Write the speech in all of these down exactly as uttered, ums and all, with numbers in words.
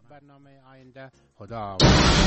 برنامه آینده خدا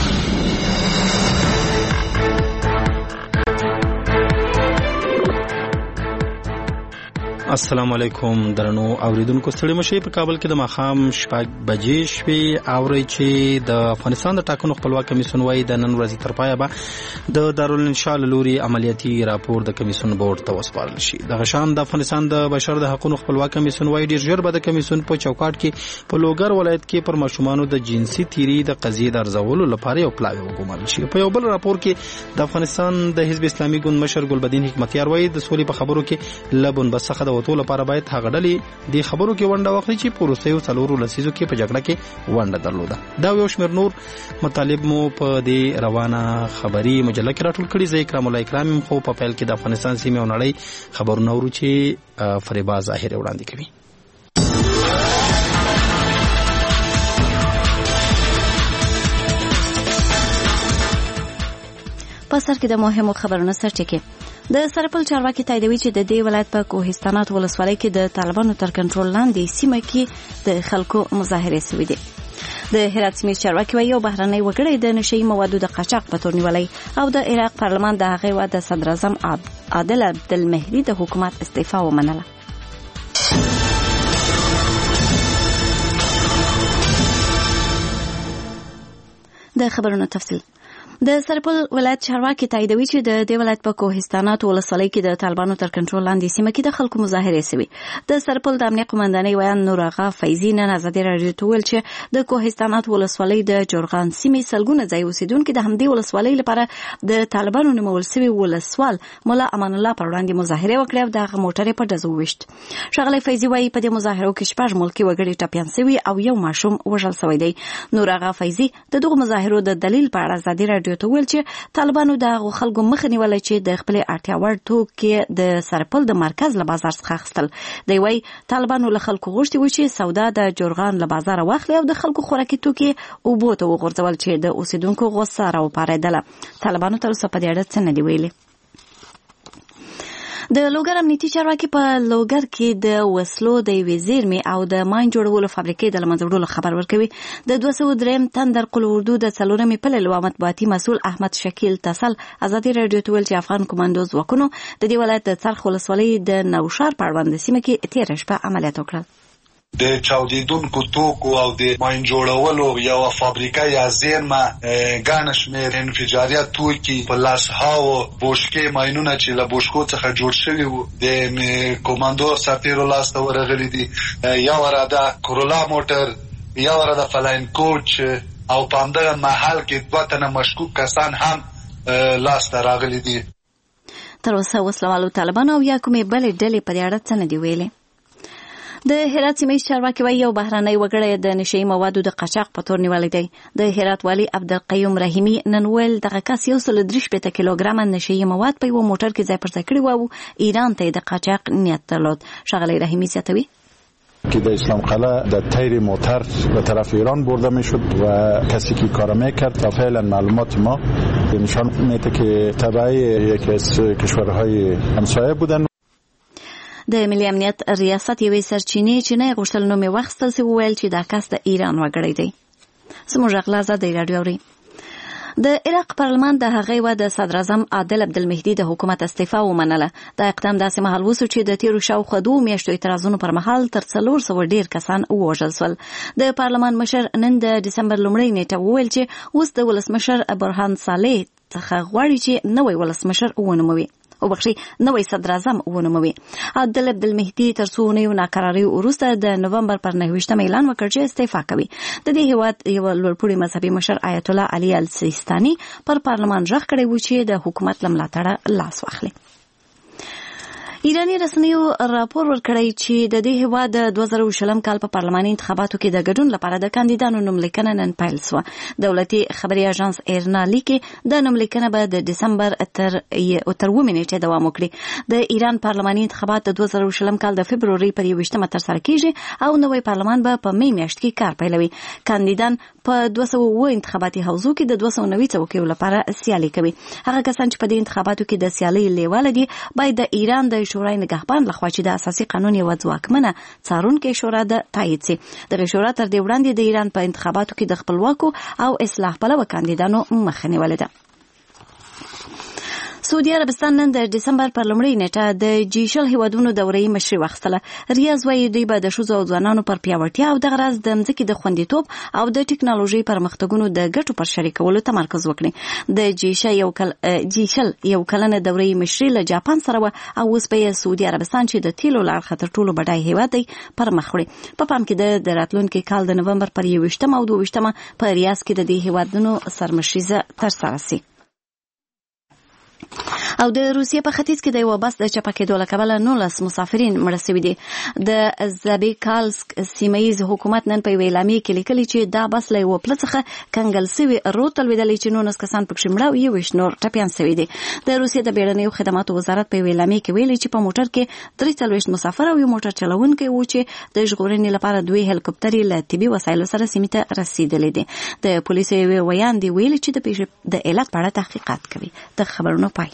السلام علیکم درنو اوریدونکو ستړي مشي په کابل کې د ماخام شپږ بجې شوې اوري چې د افغانستان د ټاکنو خپلواک کمیسیون وايي د نن ورځې تر پایه به د دارالانشاء لوري عملیاتي راپور د کمیسیون بورډ ته وسپارل شي. د غشان د افغانستان د بشر د حقوقو خپلواک کمیسیون وايي ډیر ژر به د کمیسیون په چوکاټ کې په لوګر ولایت کې پر ماشومانو د جنسي تیری د قضیې د ارزولو لپاره یو پلاوی وګمارل شي. په یو بل راپور کې د افغانستان د حزب اسلامي ګوند مشر ګلبدین حکمتیار وايي د سولې په خبرو کې لبن بسخه د وټول لپاره باید هغه ډلې د خبرو کې ونډه واخلي چې په روسیو څلورو لسیزو کې په جګړه کې ونډه درلوده. دا یو شمېر نور مطالب مو په دې روانه خبري مجله کې راټول کړي. زه اکرام الله اکرام خو په پیل کې د افغانستان سیمې او نړۍ خبرونه ورو چې فریبا ظاهر وړاندې کوي. په سر کې د مهمو خبرونو سرټکی. د سرپل چارواکي تاییدوي چې د دې ولایت په کوهستانات ولسوالۍ کې د طالبانو تر کنټرول لاندې سیمه کې د خلکو مظاهرې شوې دي. د هرات سیمې چارواکي وايي یو بهرنی وګړی د نشئی موادو د قاچاق په تور نیولی او د عراق پارلمان د هغې وا د صدر اعظم عادل عبدالمهدي د حکومت استعفا ومنله. د خبرونو تفصیل. د سرپل ولایت چارواکي تاییدوي چې د دې ولایت په کوهستانات ولسوالۍ کې د طالبانو تر کنټرول لاندې سیمه کې د خلکو مظاهرې شوې. د سرپل د امنیه قومندانۍ ویان نور آغا فیضي نن ازادي راډیو ته ویل چې د کوهستانات ولسوالۍ د جرغان سیمې سلګونه ځای اوسیدونکو د همدې ولسوالۍ لپاره د طالبانو نومول شوی ولسوال مولا امان الله پر وړاندې مظاهره وکړه او د موټرې په ډزو وشت. ښاغلی فیضي وايي په دې مظاهرو کې شپږ ملکي وګړي ټپیان شوي او یو ماشوم وژل شوی دی. نور آغا فیضي د دغو مظاهرو د دلیل په اړه ازادي راډیو ته ویل چې طالبانو د خلکو مخه نیولې چې د خپل اړتیا وړ توکي د سرپل د مرکز له بازار څخه اخیستل. دی وايي طالبانو له خلکو غوښتي و چې سودا د جرغان له بازار واخلي او د خلکو خوراکي توکي اوبو ته وغورځول چې د اوسیدونکو غوسه راوپارېدله. طالبانو تر اوسه په دې اړه څه نه دي ویلي. د لوګر امنیتي چارواکي په لوګر کې د وسلو د یوې زیرمې او د ماین جوړولو فابریکې د له منځه وړلو خبر ورکوي. د دوه سوه درېیم تندر قل اردو د څلورمې پلې لوا مطبوعاتي مسؤل احمد شکیل تسل ازادي راډیو ته ویل چې افغان کمانډو ځواکونو د دې ولایت د څرخ ولسوالۍ د نوشار پړوند سیمه کې تېره شپه عملیات وکړل. د چاودیدونکو توکو او د ماین جوړولو یو فابریکه یا زیرمه ګڼ شمېر انفجاري توکي په لاسهاو بوشکې ماینونه چې له بوشکو څخه جوړ شوي وو د کمانډو سرتیرو لاسته ورغلي دي. یو راده کورولا موټر، یو راده فلاین کوچ او په همدغه محل کې دوه تنه مشکوک کسان هم لاسته راغلي دي. تر اوسه وسلوالو طالبانو او یا کومې بلې ډلې په دې اړه څه نه دي ویلي. د هرات سیمې چارواکي وايي یو بهرنی وګړی د نشئی موادو د قاچاق په تور نیولی دی. د هرات والي عبدالقیوم رحیمي نن ویل دغه کس یو سل درې شپېته کیلوګرامه نشئی مواد په یوه موټر کې ځای پر ځای کړي وو او ایران ته د قاچاق نیت درلود. ښاغلی رحیمي زیاتوي که در اسلام قلعه در تیر موتر به طرف ایران برده می شد و کسی که کار می کرد و فعلا معلومات ما نشان میده که تبعی یکی از کشورهای همسایه بودن. د ملي امنیت ریاست یوې سرچینې چې نه غوښتل نوم یې واخیستل سي وویل چې دا کس د ایران وګړی دی. زموږ غږ له ازادۍ راډیو اوري. د عراق پارلمان د هغې وا د صدر اعظم عادل عبدالمهدي د حکومت استعفا ومنله. دا اقدام داسې مهال وسو چې د تیرو شاوخوا دوو میاشتو اعتراضونو پر مهال تر څلور سوه ډېر کسان ووژل سول. د پارلمان مشر نن د ډسمبر لومړۍ نیټه وویل چې اوس د ولسمشر برهان صالح څخه غواړي چې نوی ولسمشر ونوموي او بخشي نوی صدر اعظم ونوموي. عادل عبدالمهدي تر څو اونیو ناکرارۍ وروسته د نومبر پر نهه ویشتمه اعلان وکړ چې استعفا کوي. د دې هیواد یو لوړپوړي مذهبي مشر آیت الله علي السیستاني پر پارلمان غږ کړی و چې د حکومت له ملاتړه لاس واخلي. ایرانی رسنیو راپور ورکړی چې د دې هیواد د دوه زره شلم کال په پارلماني انتخاباتو کې د ګډون لپاره د کاندیدانو نوملیکنه نن پیل شوه. دولتي خبري اژانس ایرنا لیکي د نوملیکنه به د دسمبر تر تر اوومې نیټې دوام وکړي. د ایران پارلماني انتخابات د دوه زره شلم کال د فبرورۍ پر یوویشتمه ترسره کیږي او نوی پارلمان به په می میاشت کې کار پیلوي. کاندیدان په دوه سوه اووه انتخاباتي حوزو کې د دوه سوه نوي څوکیو لپاره سیالي کوي. هغه کسان چې په دې انتخاباتو کې د سیالۍ لیواله دي باید د ایران د شورای نگهبان لخوا چې د اساسي قانون یوه ځواکمنه څارونکې شورا د تایید سي. دغه شورا تر دې وړاندې د ایران په انتخاباتو کې د خپلواکو او اصلاح پلوه کاندیدانو مخه نیولې ده. سعودي عربستان نن د دسمبر پر لومړۍ نیټه د جي شل هیوادونو دورې مشري واخیستله. ریاض وایي دوی به د ښځو او ځوانانو پر پیاوړتیا او دغه راز د مځکې د خوندیتوب او د ټکنالوژۍ پرمختګونو د ګټو پر شریکولو تمرکز وکړي. د جي شل یو کل جي شل یو کلنه دورې مشري له جاپان سره و او اوس به سعودي عربستان چې د تیلو له اړخه تر ټولو بډای هیواد دی پر مخ وړي. په پام کې د راتلونکي کال د نومبر پر یوویشتمه او دوه ویشتمه په ریاض کې د دې هیوادونو سرمشریزه ترسره سي. او د روسیې په ختیځ کې د یو بس د چپه کېدو له کبله نولس مسافرین مړه شوي دي. د زابیکالسک سیمه ییز حکومت نن په یوې اعلامیې کې لیکلي چې دا بس له یوه پله څخه کنګل سوي رود ته لوېدلی چې نولس کسان پکښې مړه او یوویشت نور ټپیان سوي دي. د روسیې د بیړنیو خدماتو وزارت په یوې اعلامیې کې ویلي چې په موټر کې درې څلوېښت مسافر او یو موټر چلوونکی و چې د ژغورنې لپاره دوی هلیکوپټرې له طبي وسایلو سره سیمې ته رسېدلې دي. د پولیسو یوې ویاندې ویلي چې د پیښې د علت په اړه تحقیقات کوي. د خبرونو پای.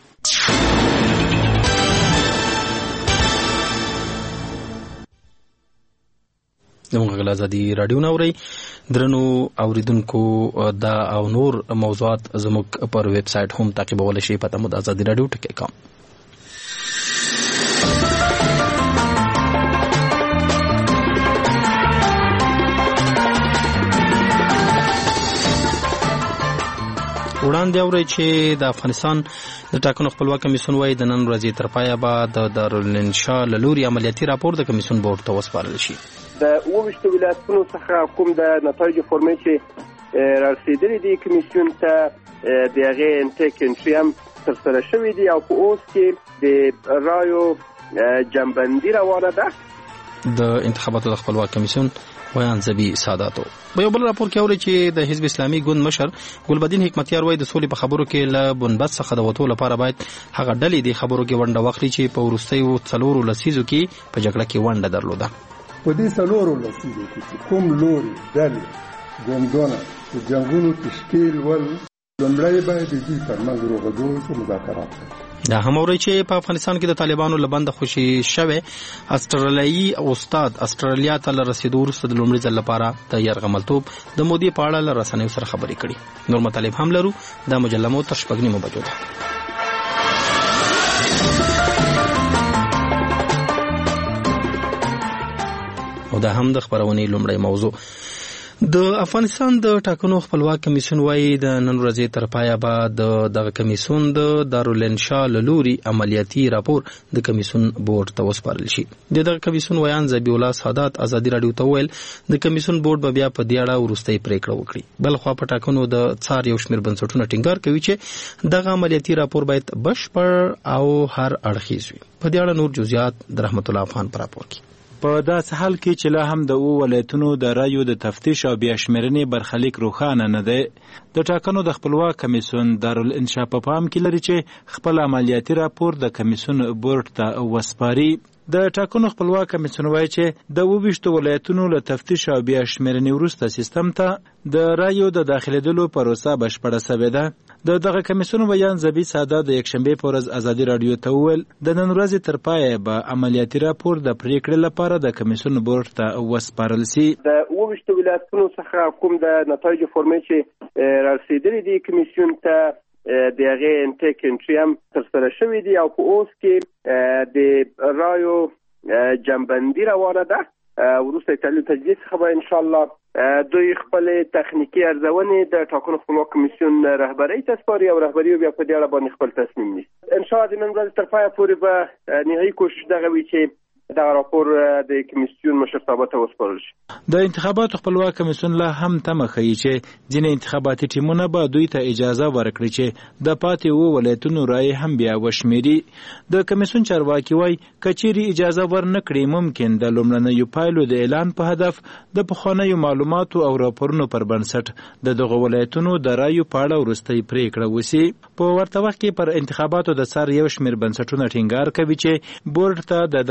زموږ غږ ازادي راډیو نوري درنو اوریدونکو دا او نور موضوعات زموږ پر ویب سټ هم تعقیبول شي. پته مو د ازادي راډیو ټکی کام. وړاندې اورئ چې د افغانستان د ټاکنو خپلواک کمیسیون وايي د نن ورځې تر پایه به د دارالانشا له لوري عملیاتي راپور د کمیسیون بورډ ته وسپارل شي. د اووه ویشتو ولایتونو څخه کوم د نتایجو فورمې چې رارسېدلي دي کمیسیون ته د هغې انټیک انټري هم ترسره شوي دي او په اوس کې د رایو جمعبندي روانه ده. د انتخاباتو د خپلواک کمیسیون ویان زبی ساداتو. په یو بل راپور کې اوري چې د حزب اسلامي ګوند مشر ګلبدین حکمتیار وایي د سولې په خبرو کې له بنبست څخه د وتو لپاره باید هغه ډلې د خبرو کې ونډه واخلي چې په وروستیو څلورو لسیزو کې په جګړه کې ونډه درلوده. په دې څلورو لسیزو کې کوم لوري ډلې ګوندونه د جنګونو تشکیل ول لومړی باید د دوی ترمنځ روغه جوړه مذاکرات وکړي. دا هم اوري چې په افغانستان کې د طالبانو له بنده خوشي شوی استرالیایي استاد استرالیا ته له رسیدو وروسته د لومړي ځل لپاره د یرغملتوب د مودې په اړه له رسنیو سره خبرې کړي. نور مطالب هم لرو. دا مجله مو تر شپږ نیمو بجو ده. او دا هم د خبرونې لومړی موضوع. د افغانستان د ټاکنو خپلواک کمیسیون وايي د نن ورځې تر پایه به د دغه کمیسیون د دارالانشا له لوري عملیاتي راپور د کمیسیون بورډ ته وسپارل شي. د دغه کمیسیون ویان زبی الله سادات ازادي راډیو ته ویل د کمیسیون بورډ به بیا په دې اړه وروستۍ پریکړه وکړي. بل خو په ټاکنو د څار یو شمېر بنسټونه ټینګار کوي چې دغه عملیاتي راپور باید بشپړ او هر اړخیز وي. په دې اړه نور جزئیات د رحمت الله افغان پر راپور کې. په داسې حال کې چې لا هم د اووه ولایتونو د رایو د تفتیش او بیا شمېرنې برخلیک روښانه نه دی. د ټاکنو د خپلواک کمیسیون دارالانشا په پام کې لري چې خپل عملیاتي راپور د کمیسیون بورډ ته وسپاري. د ټاکنو خپلواک کمیسیون وایي چې د اووه ویشتو ولایتونو له تفتیش او بیا شمېرنې وروسته سیستم ته د رایو د داخلېدلو پروسه بشپړه سوې ده. د دغه کمیسیون ویان زبی ساده د یکشنبې په ورځ ازادي راډیو ته وویل د نن ورځې تر پایه به عملیاتي راپور د پریکړې لپاره د کمیسیون بورډ ته وسپارل شي. د اووه ویشتو ولایتونو څخه کوم د نتایجو فورمې چې رارسېدلي دي کمیسیون ته د هغې انټیک انټري هم ترسره شوي دي او په اوس کې د رایو جمعبندي روانه ده. وروسته تحلیل تجدید څخه به انشاءالله دوی خپلې تخنیکي ارزونې د ټاکنو خپلواک کمیسیون رهبرۍ ته سپاري او رهبري بیا په دې اړه باندې خپل تصمیم نیسي. انشاءالله د نن ورځې تر پایه پورې به نهایي کوشش دغه وي چې دغه راپور د کمیسیون مشرتابه ته وسپارل شي. د انتخاباتو خپلواک کمیسیون لا هم تمه ښیي چې ځینې انتخاباتي ټیمونه به دوی ته اجازه ورکړي چې د پاتې اووه ولایتونو رایې هم بیا وشمېري. د کمیسیون چارواکي وایي که چیرې اجازه ورنه کړي ممکن د لومړنیو پایلو د اعلان په هدف د پخوانیو معلوماتو او راپورونو پر بنسټ د دغو ولایتونو د رایو په اړه وروستۍ پریکړه وشي. په ورته وخت کې پر انتخاباتو د څار یو شمېر بنسټونه ټینګار کوي چې بورډ ته د دارالانشا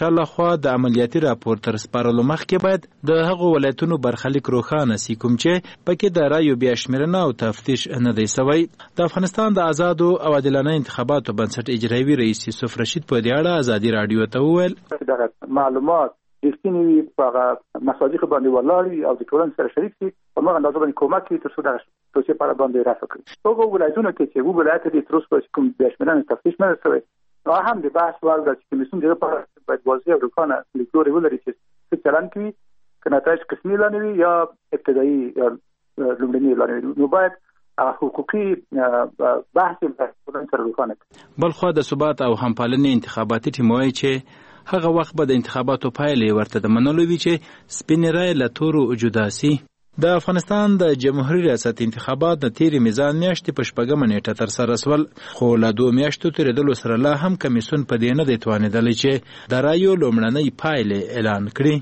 انشاء الله خو د عملیاتي راپور تر سپارلو مخکې باید د هغو ولایتونو برخلیک روښانه سي کوم چې پکې د رایو بیا شمیرنه او تفتیش نه دی سوی. د افغانستان د آزادو او عادلانه انتخاباتو بنسټ اجرایوي رئیس یوسف رشید په دې اړه ازادي رادیو ته وویل دغه معلومات رښتینی وي په مصادیق باندې ولاړ او د ټولنې سره شریک شي په هغه اندازه باندې کومک کوي تر څو د توصیه پر باندې رافع کړي. هغه ولایتونه کې چې وو ولایت دي تر اوسه کوم بشمنه تفتیش نه شوی نو هم د بحث وړ د کمیسیون دغه په باید واضح او روښانه لیکلوري ولري چې څه چلن کوي که نتایج قسمي لانوي یا ابتدایي یا لومړني لانوي نو باید حقوقي بحث په سره روښانه کړي. بل خو د ثبات او همپالنې انتخاباتي ټیم وایي چې هغه وخت به د انتخاباتو پایلې ورته د منلو وي چې سپینې رایې له تورو جدا سي. د افغانستان د جمهوریت ریاست انتخابات د تیرې میزان میاشتې په شپږمه نیټه ترسره سول، خو له دوه میاشتو تېرېدلو سره لا هم کمیسیون په دې نه دی توانېدلی چې د رایو لومړنۍ پایلې اعلان کړي.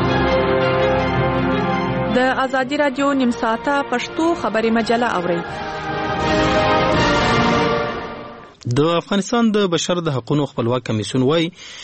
د ازادي راډیو نیم ساعته پښتو خبري مجله اورئ. د افغانستان د بشر د حقوقو خپلواک کمیسیون وای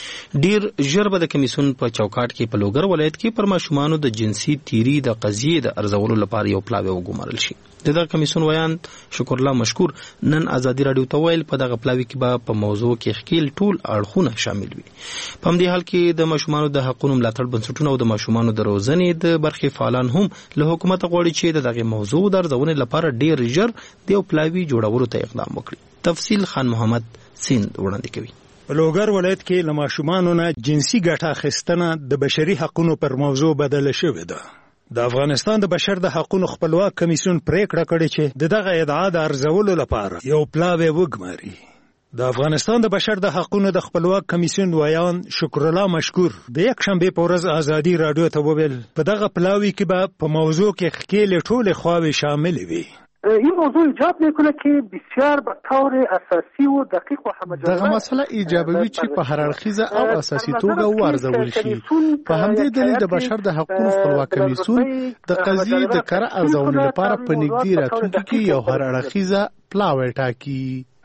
ډیر ژر به د کمیسیون په چوکاټ کې په لوګر ولایت کې پر ماشومانو د جنسي تیری د قضیې د ارزولو لپاره یو پلاوی وګمارل شي. د دغه کمیسیون ویان شکر الله مشکور نن ازادي راډیو ته ویل په دغه پلاوی کې به په موضوع کې خکیل ټول اړخونه شامل وي. په همدې حال کې د ماشومانو د حقوقو ملاتړ بنسټونه او د ماشومانو د روزنې د برخې فعالان هم له حکومت غواړي چې د دغه موضوع د ارزونې لپاره ډیر ژر د یو پلاوی جوړولو ته اقدام وکړي. تفصیل خان محمد سیند وړاندې کوي. په لوګر ولایت کې له ماشومانو نه جنسي ګټه اخیستنه د بشري حقوقو پر موضوع بدله شوې ده. د افغانستان د بشر د حقوقو خپلواک کمیسیون پریکړه کړې چې دغه ادعا د ارزولو لپاره یو پلاوی وګماري. د افغانستان د بشر د حقوقو د خپلواک کمیسیون ویان شکر الله مشکور د یک شنبه په ورځ ازادي رادیو ته وویل په دغه پلاوی کې به په موضوع کې خکیل ټول خواوې شامل وي. این موضوع ایجاب میکنه که بسیار به طور اساسی و دقیق و همجانبه دغه مسئله ایجابوي چې په هر اړخیزه او اساسي توګه وارزول شي. په همدې دلیل د بشر د حقوقو خپلواک کمیسیون د قضیې د کره ارزونې لپاره په نږدې راتلونکي کې یو هر اړخیزه پلاوی ټاکي.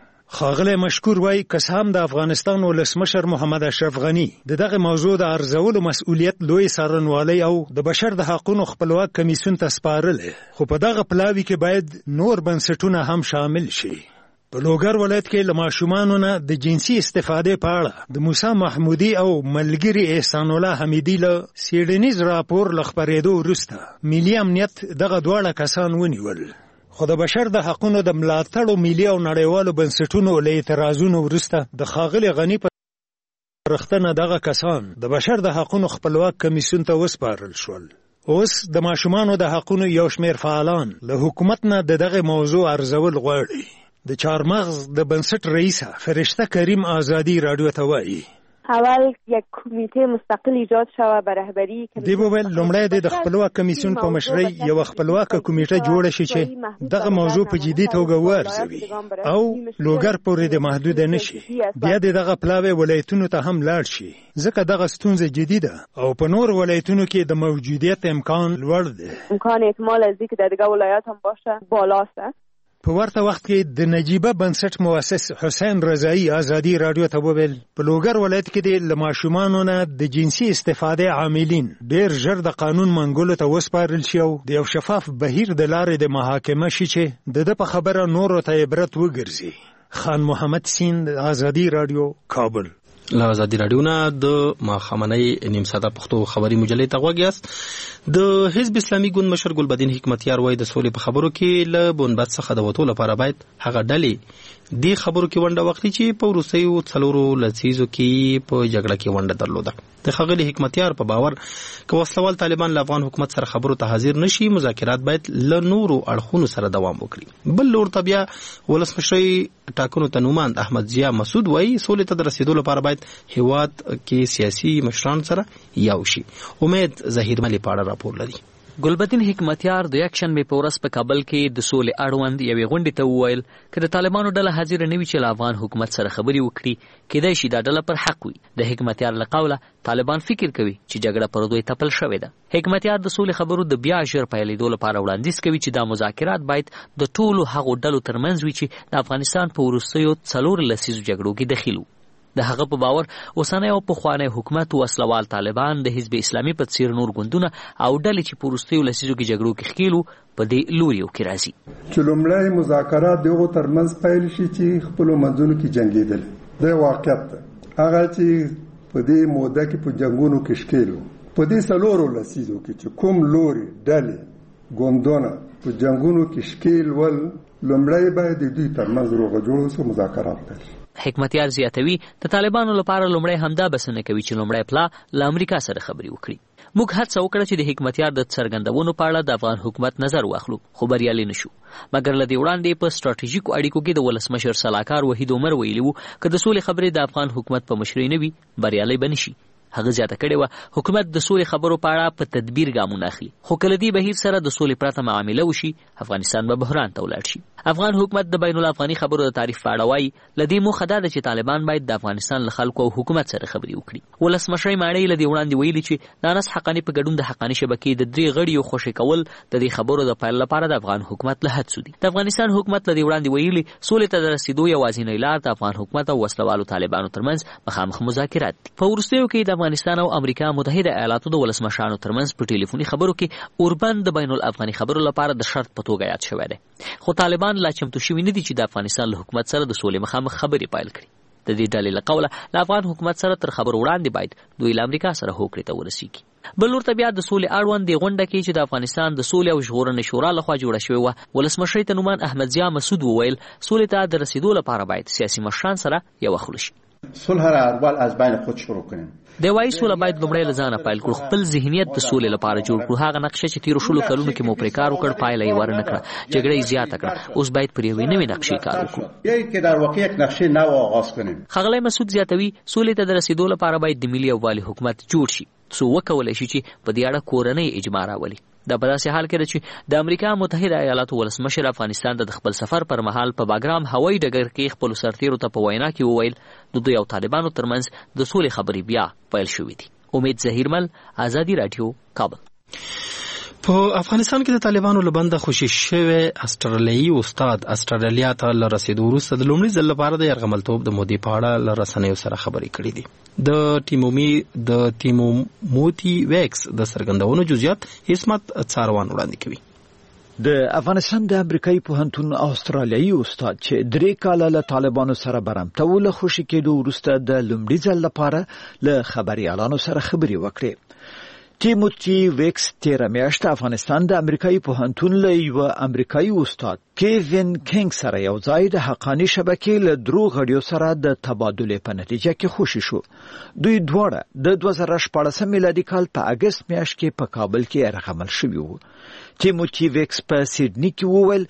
خاغله مشکور وای که هم د افغانستان ولسمشر محمد اشرف غنی د دغه موضوع د ارزولو مسؤلیت لوی څارنوالي او د بشر د حقوقو خپلواک کمیسیون ته سپارل، خو په دغه پلاوی کې باید نور بنسټونه هم شامل شي. په لوګر ولایت کې له ماشومانو نه د جنسي استفادې په اړه د موسی محمودي او ملګری احسان الله حمیدي له سیډنیز راپور لخبرېدو وروسته ملي امنیت دغه دواړه کسان ونیول. خو د بشر د حقوقو د ملاتړو ملي او نړیوالو بنسټونو له اعتراضونو وروسته د ښاغلي غني په رښتنه دغه کسان د بشر د حقوقو خپلواک کمیسیون ته وسپارل شول. اوس د ماشومانو د حقوقو یو شمېر فعالان له حکومت نه د دغه موضوع ارزول غواړي. د چهارمغز د بنسټ رئیسه فرشته کریم ازادي رادیو ته وایي اول یک کمیته مستقل ایجاد شوه به رهبری دی وویل لومړی د خپلواک کمیسیون په مشرۍ یو خپلواک کمیټه جوړه شي چې دغه موضوع په جدي توګه وارزوي او لوګر پورې د محدود نشي. بیا دغه پلاوی ولایتونو ته هم لاړ شي ځکه دغه ستونزه جدي ده او په نور ولایتونو کې د موجودیت امکان لوړ دی. امکان احتمال از اینکه در دیگه ولایات هم باشه بالاست. په ورته وخت کې د نجیبه بنسټ مؤسس حسین رضایی ازادي رادیو ته وویل په لوګر ولایت کې د ماشومانو نه د جنسي استفادې عاملین ډېر ژر د قانون منګولو ته وسپارل شي او د یو شفاف بهیر د لارې د محاکمه شي چې د ده په خبره نورو ته عبرت وګرځي. خان محمد سیند ازادي رادیو کابل. له ازادي راډیو نه د ماښامنۍ نیم ساعته پښتو خبري مجلې ته غوږ یاست. د حزب اسلامي ګوند مشر ګلبدین حکمتیار وایي د سولې په خبرو کې له بنبست څخه د وتو لپاره باید هغه ډلې دې خبرو کې ونډه واخلي چې په وروستیو څلورو لسیزو کې په جګړه کې ونډه درلوده. د ښاغلي حکمتیار په باور که وسلوال طالبان له افغان حکومت سره خبرو ته حاضر نشي مذاکرات باید له نورو اړخونو سره دوام وکړي. بل لور ته بیا ولسمشرۍ ټاکنو ته نوماند احمد ضیا مسعود وایي سولې ته د رسېدو لپاره باید هیواد کې سیاسي مشران سره یو شي. امید ظهیر ملي پاړه راپور لري. ګلبدین حکمتیار د یک شنبه په ورځ په کابل کې د سولې اړوند یوې غونډې ته وویل که د طالبانو ډله حاضر نه وي چې له افغان حکومت سره خبرې وکړي کېدای شي دا ډله پر حق وي. د حکمتیار له قوله طالبان فکر کوي چې جګړه پر دوی تپل شوې ده. حکمتیار د سولې خبرو د بیا ژر پیلېدو لپاره وړاندیز کوي چې دا مذاکرات باید د ټولو هغو ډلو ترمنځ وي چې د افغانستان په وروستیو څلور لسیزو جګړو کې دخیل وو. د هغه په باور اوسنی او پخوانی حکومت وسلوال طالبان د حزب اسلامي په څیر نور ګوندونه او ډلې چې په وروستیو لسیزو کې جګړو کې ښکېلو په دې لوریو کې راځي. چې لومړی مذاکرات د هغو ترمنځ پیل شي چې خپلو منځونو کې جنګېدل. دا واقعیت ده. هغه چې په دې موده کې په جنګونو کې ښکېلو په دې څلورو لسیزو کې چې کوم لوري ډلې ګوندونه په جنګونو کې ښکېل ول لومړی باید د دوی ترمنځ روغه جوړه سو مذاکرات پیل شي. حکمتیار زیاتوي د طالبانو لپاره لومړی همدا بسنه کوي چې لومړی پلا له امریکا سره خبرې وکړي. موږ هڅه وکړه چې د حکمتیار د څرګندونو په اړه د افغان حکومت نظر واخلو خو بریالي نشو، مګر له دې وړاندې په ستراتیژیکو اړیکو کې د ولسمشر سلاکار وحید عمر ویلي وو که د سولې خبرې د افغان حکومت په مشرۍ نه وي بریالي به نشي. هغه زیاته کړې وه حکومت د سولې خبرو په اړه په تدبیر ګامونه اخلي، خو کله دې بهیر سره د سولې پرته معامله وشي افغانستان به بحران ته ولاړ شي. افغان حکومت د بین الافغاني خبرو د تعریف په اړه وایي له دې موخه دا ده چې طالبان باید د افغانستان له خلکو او حکومت سره خبرې وکړي. ولسمشر ماڼۍ له دې وړاندې ویلي چې د انس حقاني په ګډون د حقاني شبکې د درې غړیو خوشې کول د دې خبرو د پیل لپاره د افغان حکومت له هڅو دي. د افغانستان حکومت له دې وړاندې ویلي سولې ته د رسیدو یوازینۍ لار د افغان حکومت او وسلوالو طالبانو ترمنځ مخامخ مذاکرات دي. په وروستیو کې د افغانستان او امریکا متحده ایالاتو د ولسمشرانو ترمنځ په ټلیفوني خبرو کې اوربند د بین الافغاني خبرو لپاره د شرط په توګه یاد شوی دی، خو طالبان لا چمتو شوي نه دي چې د افغانستان له حکومت سره د سولې مخامخ خبرې پیل کړي. د دې ډلې له قوله له افغان حکومت سره تر خبرو وړاندې باید دوی له امریکا سره هوکړې ته ورسیږي. بل ورته بیا د سولې اړوند د غونډه کې چې د افغانستان د سولې او ژغورنې شورا لخوا جوړه شوې وه ولسمشر ته نومان احمد ضیا مسعود وویل سولې ته د رسیدو لپاره باید سیاسي مشران سره یو خلو شي. صلح را اول از بین خود شروع کنیم. د وایي سوله باید لومړی له ځانه پیل کړو، خپل ذهنیت د سولې لپاره جوړ کړو. هغه نقشه چې تیرو شلو کلونو کې مو پرې کار وکړ پایله یې ورنه کړه، جګړه یې زیاته کړه. اوس باید پر یوې نوې نقشې کار وکړو. بیایید که در واقع یک نقشه نو آغاز کنیم. ښاغلی مسعود زیاتوي سولې ته د رسیدو لپاره باید د ملي یووالي حکومت جوړ شي څو وکولی شي چې په دې اړه کورنۍ اجماع راولي. دا په داسې حال کې ده چې د امریکا متحده ایالاتو ولسمشر افغانستان ته د خپل سفر پر مهال په باګرام هوایي ډګر کې خپلو سرتیرو ته په وینا کې وویل د دوی او طالبانو ترمنځ د سولې خبرې بیا پیل شوې دي. امید ظهیرمل، آزادي راډیو، کابل. په افغانستان کې د طالبانو له بنده خوشي شوی استرالیایي استاد استرالیا ته له رسیدو وروسته د لومړي ځل لپاره د یرغملتوب د مودې په اړه له رسنیو سره خبرې کړې دي. د ټیمومي د ټیموموتی ویکس د څرګندونو جزئیات عصمت څاروان وړاندې کوي. د افغانستان د امریکایي پوهنتون استرالیایي استاد چې درې کاله له طالبانو سره برمته و له خوشي کېدو وروسته د لومړي ځل لپاره له خبريالانو سره خبرې وکړې. ټیموتی ویکس تیره میاشت افغانستان د امریکایي پوهنتون له یو امریکایي استاد کیوین کینګ سره یو ځای د حقاني شبکې له درو غړیو سره د تبادلې په نتیجه کې خوشي شو. دوی دواړه د دوه زره شپاړسم میلادي کال په اګست میاشت کې په کابل کې یرغمل شوي وو. ټیموتی ویکس په سیډني کې وویل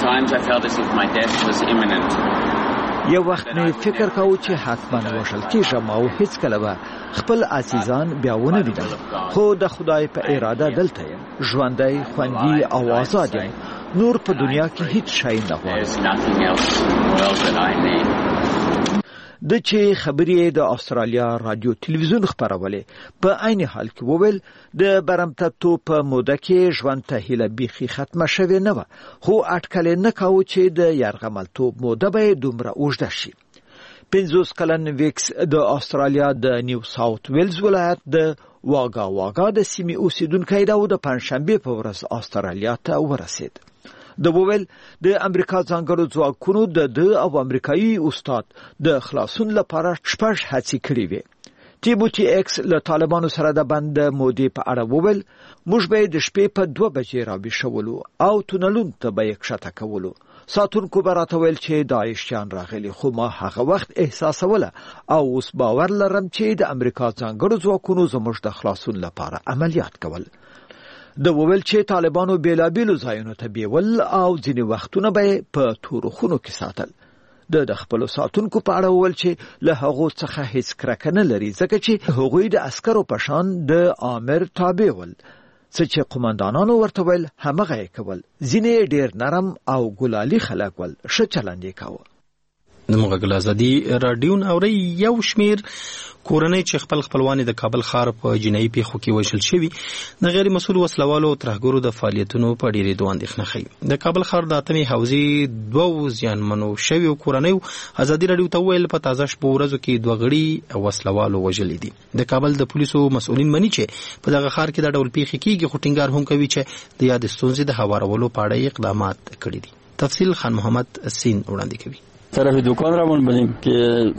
یو وخت مې فکر کاوه چې حتما وژل کېږم او هیڅکله به خپل عزیزان بیا ونه وینم، خو د خدای په اراده دلته یم، ژوندی، خوندي او آزاد یم. نور په دنیا کې هیڅ شی نه غواړم. د چې خبرې د استرالیا رادیو تلویزیون خبرولې په عین حال کې وویل د برمتتو په موده کې ژوند ته هیله بیخي ختمه شوې نه وه، خو اټکل نه کاوه چې د یرغملتوب موده به دومره اوږده شي. پنځوس کلن ویکس د استرالیا د نیو ساوث ویلز ولایت د واګا واګا د سیمې اوسیدونکی دی او د پنځشنبې په ورځ استرالیا ته ورسید. د وویل د امریکا ځانګړو ځواکونو د ده او امریکایي استاد د خلاصون لپاره شپږ هڅې کړې وې. ټیموتی ایکس له طالبانو سره د بند مودې په اړه وویل موږ به د شپې په دوه بجې راویښولو او تونلونو ته به یې کښته کولو. ساتونکو به راته ویل چې داعشیان راغلي، خو ما هغه وخت احساسوله او اوس باور لرم چې د امریکا ځانګړو ځواکونو زموږ د خلاصون لپاره عملیات کول. د وویل چې طالبانو بیلابیلو ځایونو ته بیول او ځینې وختونه به په تورو خونو کې ساتل. د د خپلو ساتونکو په اړه وویل چې له هغو څخه هیڅ کرکه نه لري ځکه چې هغوی د عسکرو په شان د آمر تابع ول. څه چې قومندانانو ورته ویل همغه یې کول. ځینې ډېر نرم او ګلالي خلک ول، ښه چلند یې کاوه. د مغل ازادي رادیو نوري یو شمیر کورنۍ چې خپل خپلوان د کابل ښار په جنایي پیښو کې وژل شوي د غیر مسؤل وسلوالو او ترهګرو د فعالیتونو په ډېرېدو اندېښنه ښیي. د کابل ښار د اتمې حوزې دوو زیانمنو شویو کورنیو ازادي راډیو ته وویل په تازه شپو ورځو کې دوه غړي وسلوالو وژلي دي. د کابل د پولیسو مسؤلین مني چې په دغه ښار کې دا ډول پیښې کېږي، خو ټینګار هم کوي چې د یاد ستونزې د هوارولو په اړه اقدامات کړي دي. تفصیل خان محمد سین وړاندې کوي. طرف دکان را من بدیم که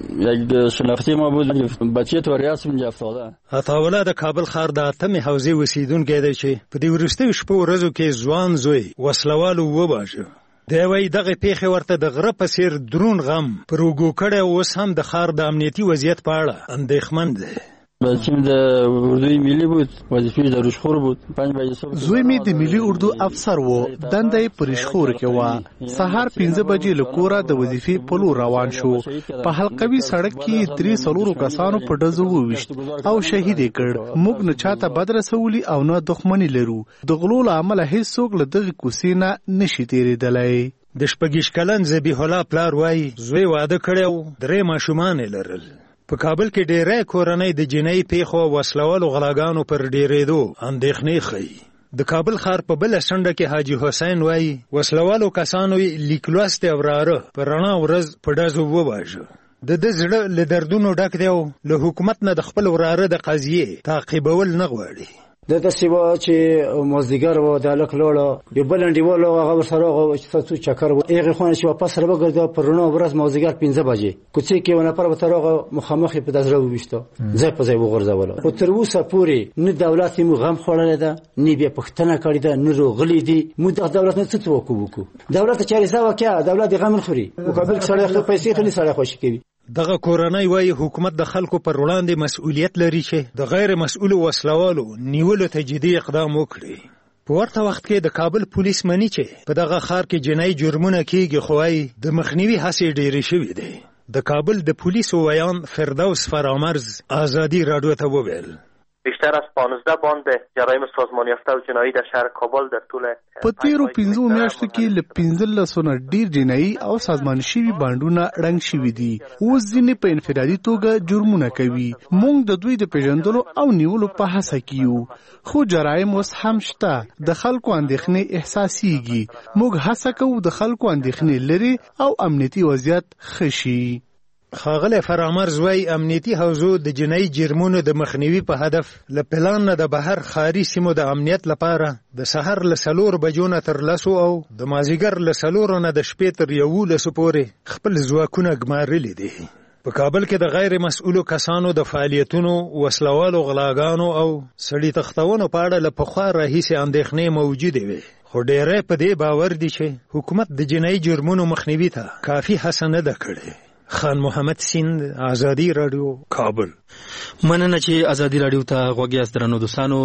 یک شناختی ما بود بچه تو ریاض من افتاده. عطاوله د کابل ښار د اتمې حوزې اوسیدونکی دی چې په دې وروستیو شپو ورځو کې ځوان زوی وسلوالو وواژه. دی وایي دغه پیښې ورته د غره په څېر دروند غم پر اوږو کړی، اوس هم د ښار د امنیتي وضعیت په اړه اندېښمن دی. بچیم د اردوی ملی بود، وظیفه د رشخور بود. پنج بجې صبح زوی می د ملي اردو افسر و، دنده یې په رشخور کې و. سهار پنځه بجې له کوره د وظیفې په لور روان شو. په حلقوي سړک کې درې څلورو کسانو په ډزو وویشت او شهید یې کړ. موږ نه چاته بد رسولي او نه دښمني لرو. د غلو له امله هیڅوک له دغې کوڅې نه نشي تېرېدلی. د شپږیشت کلن ذبیح الله پلار وایي زوی واده کړی و، درې ماشومان یې لرل. په کابل کې ډېری کورنۍ د جنایي پیښو او وسلوالو غلاګانو پر ډېرېدو اندېښنې ښیي. د کابل ښار په بله څنډه کې حاجي حسین وایي وسلوالو کسانو یې لیک لوستی وراره په رڼا ورځ په ډزو وواژه. د ده زړه له دردونو ډک دی او له حکومت نه د خپل وراره د قضیې تعقیبول نه غواړي. د داسې وه چې مازدیګر وه، د هلک لاړه، یو بل انډیوال هغه ورسره راغی چې څه چکر و. هغې خوا نه چې واپس را وګرځه په رڼا ورځ مازدیګر پنځه بجې کوڅې کې یو نفر ورته راغی، مخامخ یې په زړه وویشته، ځای په ځای وغورځوله. خو تر اوسه پورې نه دولت یې موږ غم خوړلی ده، نه بیا پوښتنه کړې ده، نه راغلي دي. موږ دغه دولت نه څه توقع وکړو؟ دولت ته چارې څه وکړه؟ دولت یې غم نه خوري. مقابل کې سړی خپل پیسې خلي، سړی خوشي کوي. دغه کورنۍ وایي حکومت د خلکو پر وړاندې مسؤلیت لري چې د غیر مسؤلو وسلوالو نیولو ته جدي اقدام وکړي. په ورته وخت کې د کابل پولیس مني چې په دغه ښار کې جنایي جرمونه کېږي، خو وایي د مخنیوي هڅې ډېرې شوې دي. د کابل د پولیسو ویان فردوس فرامرز ازادي راډیو ته وویل بیشتر از پانزده باند جرایم سازمان یافته و جنایی در شهر کابل در طول په تیرو پنځو میاشتو کې له پنځلسو نه ډیر جنایی او سازمان شوي بانډونه ړنګ شوي دي. اوس ځینې په انفرادي توګه جرمونه کوي. موږ د دوی د پیژندلو او نیولو په هڅه کې یو، خو جرایم اوس هم شته. د خلکو اندېښنې احساسېږي. موږ هڅه کوو د خلکو اندېښنې لرې او امنیتي وضعیت ښه شي. ښاغلی فرامرز وایي امنیتي حوزو د جنایي جرمونو د مخنیوي په هدف له پلان نه د بهر ښاري سیمو د امنیت لپاره د سهار له څلور بجو نه تر لسو او د مازدیګر له څلورو نه د شپې تر یولسو پورې خپل ځواکونه ګمارلي دي. په کابل کې د غیر مسؤلو کسانو د فعالیتونو، وسلوالو غلاګانو او سړي تښتونو په اړه له پخوا راهیسې اندېښنې موجودې وې، خو ډېری په دې باور دي چې حکومت د جنایي جرمونو مخنیوي ته کافي هڅه نه ده کړې. خان محمد سیند، ازادي راډیو، کابل. مننه چې ازادي راډیو ته غوږ یاست. درنو دوستانو،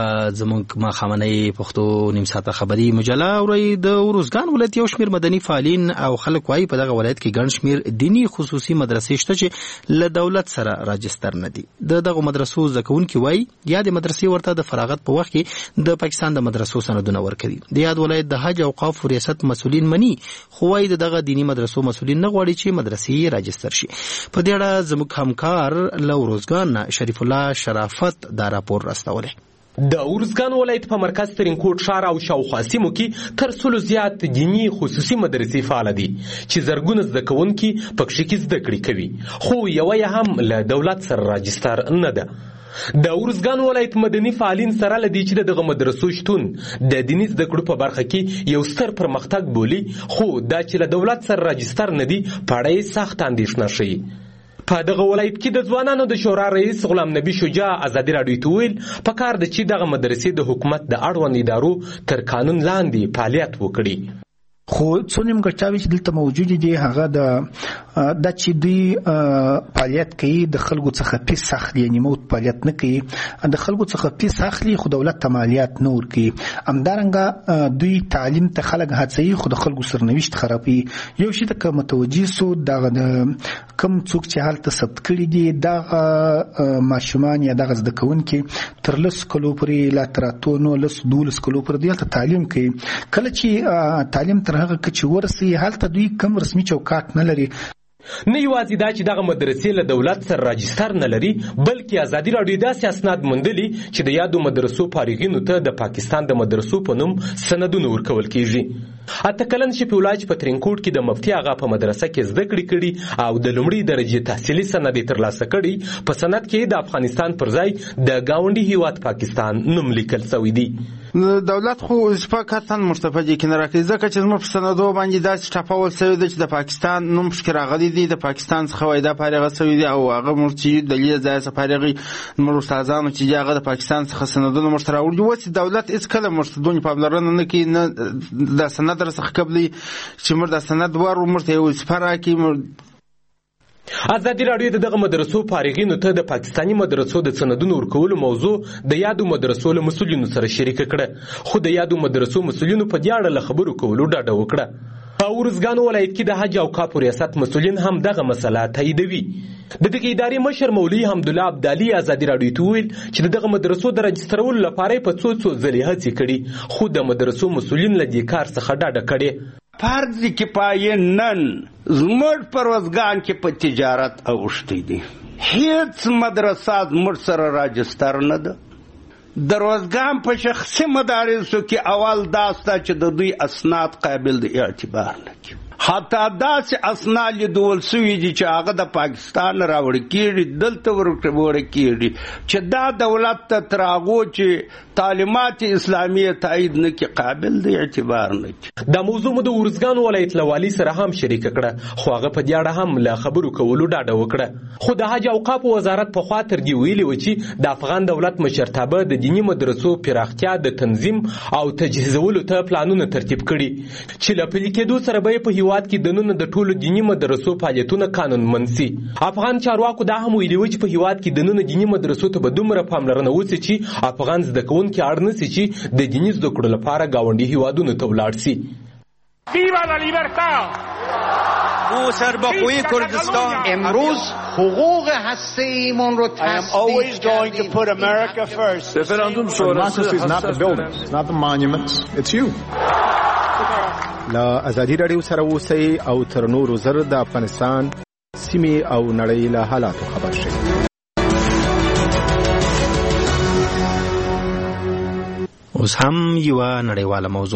زموږ ماښامنۍ پښتو نیم ساعته خبري مجله اورئ. د ارزګان ولایت یو شمېر مدني فعالین او خلک وایي په دغه ولایت کې ګڼ شمېر دیني خصوصي مدرسې شته چې له دولت سره راجستر نه دي. د دغو مدرسو زده کوونکي وایي یادې مدرسې ورته د فراغت په وخت کې د پاکستان د مدرسو سندونه ورکوي. د یاد ولایت د حج اوقاف ریاست مسؤلین مني، خو وایي د دغه دیني مدرسو مسؤلین نه غواړي چې مدرسې راجستر شي. په دې اړه زموږ همکار له ارزګان شریف الله شرافت دا راپور راستولی. د ارزګان ولایت په مرکز ترینکوټ ښار او شاوخوا سیمو کې تر سلو زیات دیني خصوصي مدرسې فعاله دي چې زرګونه زده کوونکي پکښې کې زده کړې کوي، خو یوه یې هم له دولت سره راجستر نه ده. د ارزګان ولایت مدني فعالین سره لدی چې دغه مدرسو شتون د دیني زده کړو په برخه کې یو ستر پرمختګ بولي، خو دا چې له دولت سره راجستر نه دي په اړه یې سخت اندېښنه ښیي. په دغه ولایت کې د ځوانانو د شورا رئیس غلام نبي شجاع ازادي راډیو ته ویل پکار ده چې دغه مدرسې د حکومت د اړوند ادارو تر قانون لاندې فعالیت وکړي. خو څو نیمګړتیاوې چې دلته موجودې دي هغه د دا چې دوی فعالیت کوي د خلکو څخه فیس اخلي، یعنې موت فعالیت نه کوي، د خلکو څخه فیس اخلي خو دولت ته مالیات نه ورکوي. همدارنګه دوی تعلیم ته خلک هڅوي خو د خلکو سرنوشت خرابوي. یو شي ته که متوجه سو دغه کم څوک چې هلته ثبت کړي دي دغه ماشومان یا دغه زده کوونکي تر لسو کلو پورې لا تر اتو نولسو دولسو کلو پورې دوی هلته تعلیم کوي. کله چې تعلیم تر هغه که چې ورسي هلته دوی کم رسمي چوکاټ نه لري. نه یوازې دا چې دغه مدرسې له دولت سره راجستر نه لري، بلکې ازادي راډیو داسې اسناد موندلي چې د یادو مدرسو فارغینو ته د پاکستان د مدرسو په نوم سندونه ورکول کیږي. اته کلن شفیع الله چې په ترینکوټ کې د مفتي آغا په مدرسه کې زده کړې کړي او د لومړۍ درجې تحصیلي سند یې ترلاسه کړي، په سند کې د افغانستان پر ځای د ګاونډي هیواد پاکستان نوم لیکل شوی دی. دولت خو فقط مستفیدی کنه راکړي، ځکه چې زموږ په سندو باندې داسې ټاپول شوی دی چې د پاکستان نوم پکې راغلی دی، د پاکستان څخه وایده فارغه شوی دی او هغه موږ چې دلیل ځای څخه فارغي موږ استادانو چې هغه د پاکستان څخه سندونه موږ ته راوړي. اوس دولت هېڅ کله موږ ته دونې پاملرنه نه کوي، نه د سند راڅخه قبلي چې موږ د سند ورو موږ ته یو وظیفه راکړي. ازادي راډیو د دغه مدرسو فارغینو ته د پاکستاني مدرسو د سندونو ورکولو موضوع د یادو مدرسو له مسؤلینو سره شریکه کړه، خو د یادو مدرسو مسؤلینو په دې اړه له خبرو کولو ډډه وکړه. په ارزګان ولایت کې د حج او کاپ ریاست مسؤلین هم دغه مسله تاییدوي. د دغه ادارې مشر مولوي حمدالله عبدالي ازادي راډیو ته وویل چې د دغه مدرسو د راجسترولو لپاره په څو څو ځلې هڅې کړي، خو د مدرسو مسؤلین له دې کار څخه ډډه کړې. فرض کفایه نن زموږ په روزګان کې په تجارت اوښتی دی، هیڅ مدرسه زموږ سره راجستر نه ده. د روزګان په شخصي مدارسو کې اول دا سته چې د دوی اسناد قابل د اعتبار نه دي، حتی داسې اسناد لیدول سوي دي چې هغه د پاکستان راوړل کېږي، دلته ورکړل کېږي چې دا دولت ته تر هغو چې تعلیمات اسلامیه تایید نه کړي قابل د اعتبار نه دي. دا موضوع مو د ارزګان ولایت له والي سره هم شریکه کړه، خو هغه په دې اړه هم له خبرو کولو ډاډه وکړه. خو د حج اوقاف وزارت پخوا تر دې ویلي و چې د افغان دولت مشرتابه د دیني مدرسو پراختیا د تنظیم او تجهیزولو ته پلانونه ترتیب کړي چې له پلي کېدو سره به په هیواد کې دننه د ټولو دیني مدرسو فعالیتونه قانونمند سي. افغان چارواکو دا هم ویلي و چې په هیواد کې دننه دیني مدرسو ته به دومره پاملرنه وسي چې افغان زده کوونکي اړ نه سي چې د دیني زده کړو لپاره ګاونډي هیوادونو ته ولاړ سي. ویوا لا لیبرتا او سربخوی کردستان امروز حقوق هسته ایمون رو I am always going to put America first. Referendum sonrası is not the buildings, it's not the monuments, it's you. لا ازادي راډیو سره اوسئ او تر نورو زر د افغانستان سیمې او نړۍ له حالاتو خبر شئ. اوس هم یوه نړیواله موضوع.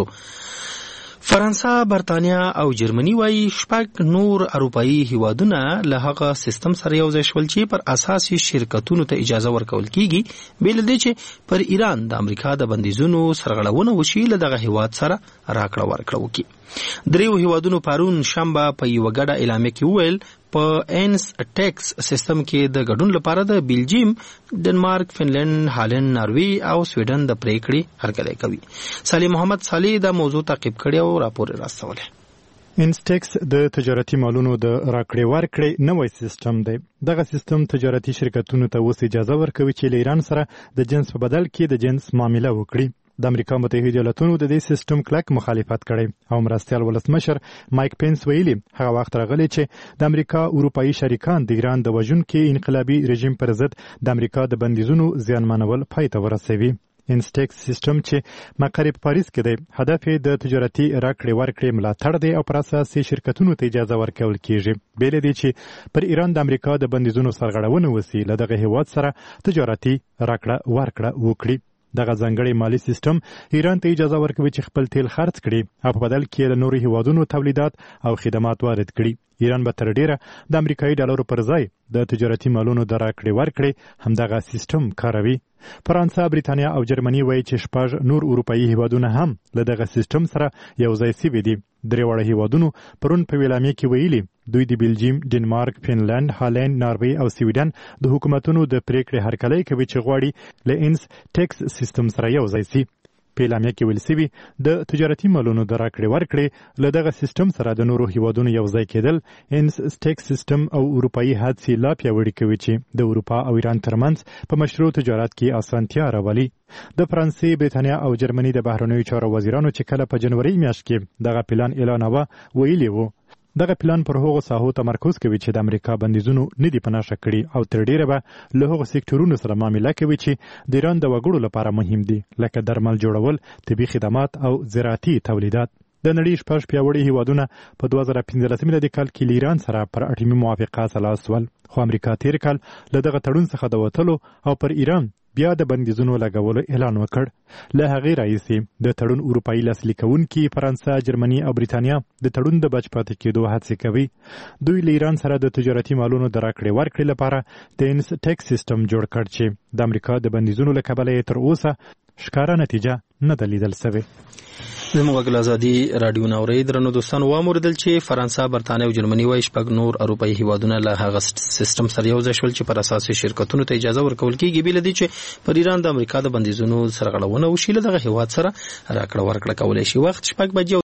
فرانسه، برطانیا او جرمني وايي شپږ نور اروپایي هیوادونه له هغه سیستم سره یو ځای شول چې پر اساس شرکتونو ته اجازه ورکول کیږي، بل دې چې پر ایران د امریکا د بندیزونو سرغړونه وشي له دغه هیواد سره راکړه ورکړه وکړي. دریو هیوادونو پرون شنبه په یوه ګډه اعلامیه کې وویل په اینس ټیکس سیستم کې د ګډون لپاره د بلجیم، ډنمارک، فنلند، هالند، ناروی او سویډن د پریکړې هرکلی کوي. صالح محمد صالح دا موضوع تعقیب کړی او راپور راستولی. انسټیکس د تجارتي مالونو د راکړې ورکړې نوې سیستم دی. دغه سیستم تجارتي شرکتونو ته اوس اجازه ورکوي چې له ایران سره د جنس په بدل کې د جنس معامله وکړي. د امریکا متحده ایالاتونو د دې سیستم کلک مخالفت کړی او مرستیال ولسمشر مایک پینس ویلي هغه وخت راغلی چې د امریکا اروپایي شریکان د ایران د وژونکي انقلابي رژیم پر ضد د امریکا د بندیزونو زیانمنول پای ته ورسوي. انسټیکس سیستم چې مقر په پاریس کې دی، هدف یې د تجارتي راکړې ورکړې ملاتړ دی او پر اساس شرکتونو ته اجازه ورکول کیږي، بل دې چې پر ایران د امریکا د بندیزونو سرغړونه وسی له دغه هیواد سره تجارتي راکړه ورکړه وکړي. دغه ځانګړی مالی سیستم ایران ته اجازه ورکوي چې خپل تیل خرڅ کړي او په بدل کې له نورو هیوادونو تولیدات او خدمات وارد کړي. ایران به تر ډیره د امریکایي ډالرو پر ځای د تجارتي مالونو د راکړې ورکړې همدغه سیستم کاروي. فرانسه، بریتانیا او جرمني وایي چې شپږ نور اروپایي هیوادونه هم له دغه سیستم سره یو ځای سوي دي. درې واړه هیوادونو پرون په اعلامیه کې ویلي دوی د بلجیم، ډنمارک، فنلند، هالند، ناروی او سویډن د حکومتونو د پریکړې هرکلی کوي چې غواړي له انس ټیکس سیستم سره یو ځای سي. په اعلامیه کې ویل سوي د تجارتي مالونو د راکړې ورکړې له دغه سیستم سره د نورو هیوادونو یو ځای کېدل انس ټیکس سیستم او اروپایي حادثې لا پیاوړي کوي چې د اروپا او ایران ترمنځ په مشروع تجارت کې اسانتیا راولي. د فرانسې، بریتانیا او جرمني د بهرنیو چارو وزیرانو چې کله په جنوري میاشت کې دغه پلان اعلانوه ویلي وو دغه پلان پر هغو ساحو تمرکز کوي چې د امریکا بندیزونو نه دي پناه کړي او تر ډیره به له هغو سکتورونو سره معامله کوي چې د ایران د وګړو لپاره مهم دي، لکه درمل جوړول، طبي خدمات او زراعتي تولیدات. د نړۍ شپږ پیاوړي هیوادونه په دوه زره پنځلسم میلادي کال کې له ایران سره پر اټومي موافقه سلاس ول، خو امریکا تیر کال له دغه تړون څخه د وتلو او پر ایران بیا د بندیزونو لګولو اعلان وکړ. له هغې راهیسې د تړون اروپایي لاسلیک کوونکي فرانسه، جرمني او بریتانیا د تړون د بچ پاتې کېدو هڅې کوي. دوی له ایران سره د تجارتي مالونو د راکړې ورکړې لپاره د انس ټیکس سیستم جوړ کړ چې د امریکا د بندیزونو له کبله یې تر اوسه ښکاره نتیجه نه ده لیدل سوې. زموږ غږ ازادي راډیو ناوري درنو دوستانو واوریدل چې فرانسه، برتانیا او جرمني وايي شپږ نور اروپایي هیوادونه له هغه سیستم سره یو ځای شول چې پر اساس شرکتونو ته اجازه ورکول کېږي بل دي چې پر ایران د امریکا د بندیزونو سرغړونه وشي له دغه هیواد سره راکړه ورکړه کولای شي. وخت شپږ بجې